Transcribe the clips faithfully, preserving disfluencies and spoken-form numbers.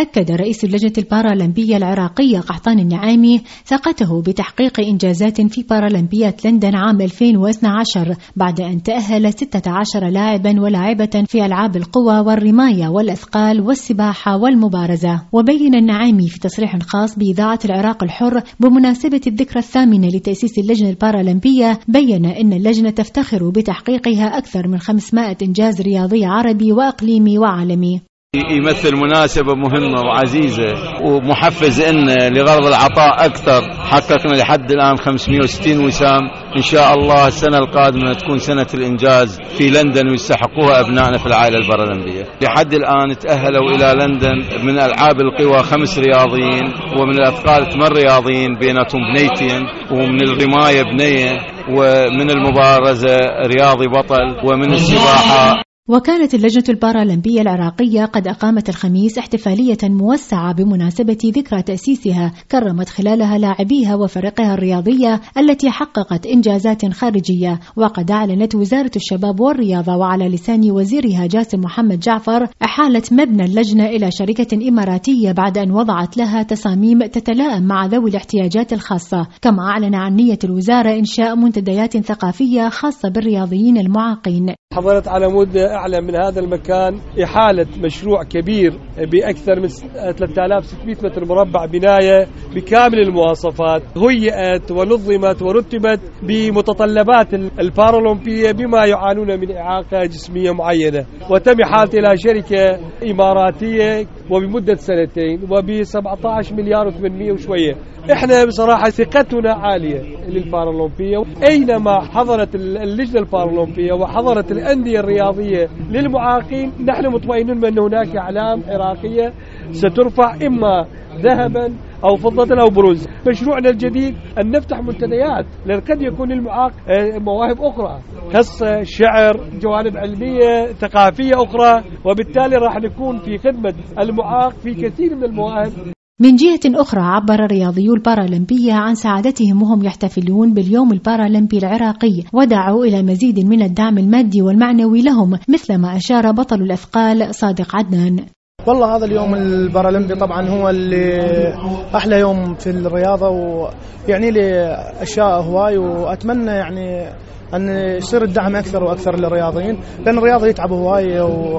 أكد رئيس اللجنة البارالمبية العراقية قحطان النعامي ثقته بتحقيق إنجازات في بارالمبيات لندن عام ألفين واثني عشر بعد أن تأهل ستة عشر لاعبا ولاعبة في ألعاب القوى والرماية والأثقال والسباحة والمبارزة. وبين النعامي في تصريح خاص بإذاعة العراق الحر بمناسبة الذكرى الثامنة لتأسيس اللجنة البارالمبية، بين أن اللجنة تفتخر بتحقيقها أكثر من خمسمائة إنجاز رياضي عربي وأقليمي وعالمي. يمثل مناسبة مهمة وعزيزة ومحفز إن لغرض العطاء أكثر. حققنا لحد الآن خمسمائة وستين وسام، إن شاء الله السنة القادمة تكون سنة الإنجاز في لندن ويستحقوها أبنائنا في العائلة البارالمبية. لحد الآن تأهلوا إلى لندن من ألعاب القوى خمس رياضيين، ومن الأثقال ثمان رياضيين بيناتهم بنيتين، ومن الرماية بنية، ومن المبارزة رياضي بطل، ومن السباحة. وكانت اللجنة البارالمبية العراقية قد أقامت الخميس احتفالية موسعة بمناسبة ذكرى تأسيسها، كرمت خلالها لاعبيها وفرقها الرياضية التي حققت إنجازات خارجية. وقد أعلنت وزارة الشباب والرياضة وعلى لسان وزيرها جاسم محمد جعفر إحالة مبنى اللجنة إلى شركة إماراتية بعد أن وضعت لها تصاميم تتلائم مع ذوي الاحتياجات الخاصة. كما أعلن عن نية الوزارة إنشاء منتديات ثقافية خاصة بالرياضيين المعاقين. حضرت على مود أعلى من هذا المكان إحالة مشروع كبير بأكثر من ثلاثة آلاف وستمائة متر مربع بناية بكامل المواصفات، هيئت ونظمت ورتبت بمتطلبات البارالمبية بما يعانون من إعاقة جسمية معينة، وتم إحالته إلى شركة إماراتية وبمدة سنتين وب سبعة عشر مليار وثمانمائة وشوية. إحنا بصراحة ثقتنا عالية للبارالمبية، أينما حضرت اللجنة البارالمبية وحضرت الأندية الرياضية للمعاقين نحن مطمئنون بأن هناك أعلام عراقية سترفع إما ذهبا أو فضة أو برونز. مشروعنا الجديد أن نفتح منتديات، لأن قد يكون للمعاق مواهب أخرى، قصة، شعر، جوانب علمية ثقافية أخرى، وبالتالي راح نكون في خدمة المعاق في كثير من المواهب. من جهة أخرى عبر رياضيو البارالمبية عن سعادتهم وهم يحتفلون باليوم البارالمبي العراقي، ودعوا إلى مزيد من الدعم المادي والمعنوي لهم، مثلما أشار بطل الأثقال صادق عدنان. والله هذا اليوم البارالمبي طبعا هو اللي أحلى يوم في الرياضة، ويعني لي أشياء هواي، وأتمنى يعني أن يصير الدعم أكثر وأكثر للرياضيين، لأن الرياضة يتعب هواي،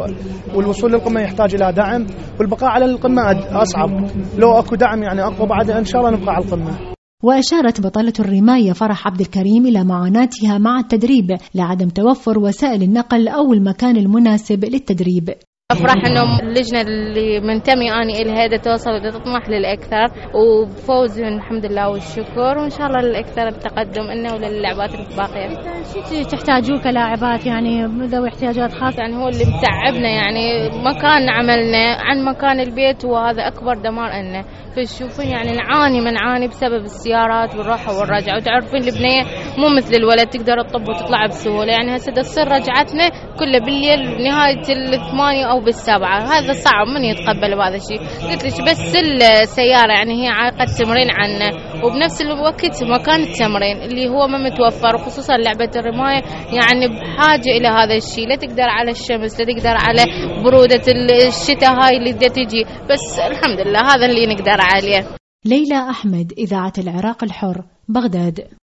والوصول للقمة يحتاج إلى دعم، والبقاء على القمة أصعب. لو أكو دعم يعني أقوى بعد إن شاء الله نبقى على القمة. وأشارت بطلة الرماية فرح عبد الكريم إلى معاناتها مع التدريب لعدم توفر وسائل النقل أو المكان المناسب للتدريب. أفرح إنه اللجنة اللي منتمي أنا إلها توصل وتطمح للأكثر، وبفوز الحمد لله والشكر، وإن شاء الله للأكثر التقدم إنه وللعبات الباقية. شو تحتاجوه كلاعبات يعني ذوي احتياجات خاصة؟ يعني هو اللي متعبنا، يعني مكان عملنا عن مكان البيت، وهذا أكبر دمار لنا. فشوفين يعني نعاني من نعاني بسبب السيارات والراحة والرجعة، وتعرفين البنية مو مثل الولد تقدر تطب وتطلع بسهولة. يعني هسه تصير رجعتنا كله بالليل نهاية الثمانية أو بالسبعة، هذا صعب، من يتقبل بهذا الشيء. قلت لك بس السيارة يعني هي عائقة تمرين عنا، وبنفس الوقت مكان التمرين اللي هو ما متوفر، وخصوصا لعبة الرماية يعني بحاجة إلى هذا الشيء. لا تقدر على الشمس، لا تقدر على برودة الشتاء هاي اللي بدها تجي، بس الحمد لله هذا اللي نقدر عليه. ليلى أحمد، إذاعة العراق الحر، بغداد.